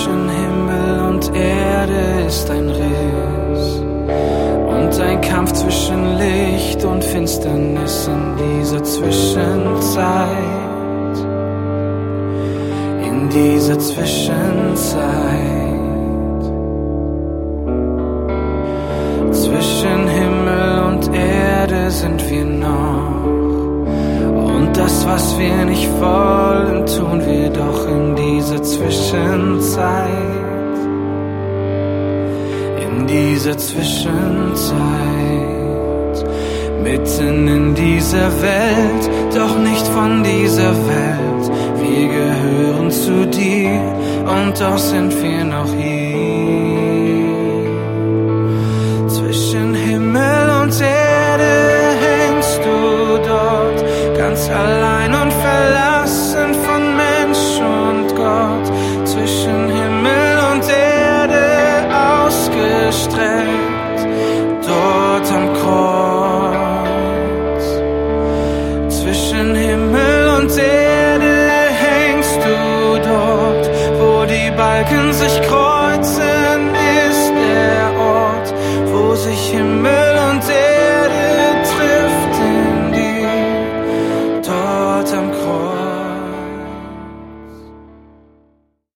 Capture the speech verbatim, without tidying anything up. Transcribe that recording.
Zwischen Himmel und Erde ist ein Riss und ein Kampf zwischen Licht und Finsternis in dieser Zwischenzeit. In dieser Zwischenzeit. Zwischen Himmel und Erde sind wir noch. Und das, was wir nicht wollen, tun wir doch in dieser Zwischenzeit. In dieser Zwischenzeit. Mitten in dieser Welt, doch nicht von dieser Welt. Wir gehören zu dir und doch sind wir noch hier. Zwischen Himmel und Erde hängst du dort, ganz allein und verlassen von Mensch und Gott. Zwischen Himmel und Erde ausgestreckt, dort am Kreuz. Zwischen Himmel und Erde hängst du dort, wo die Balken sich kreuzen, ist der Ort, wo sich Himmel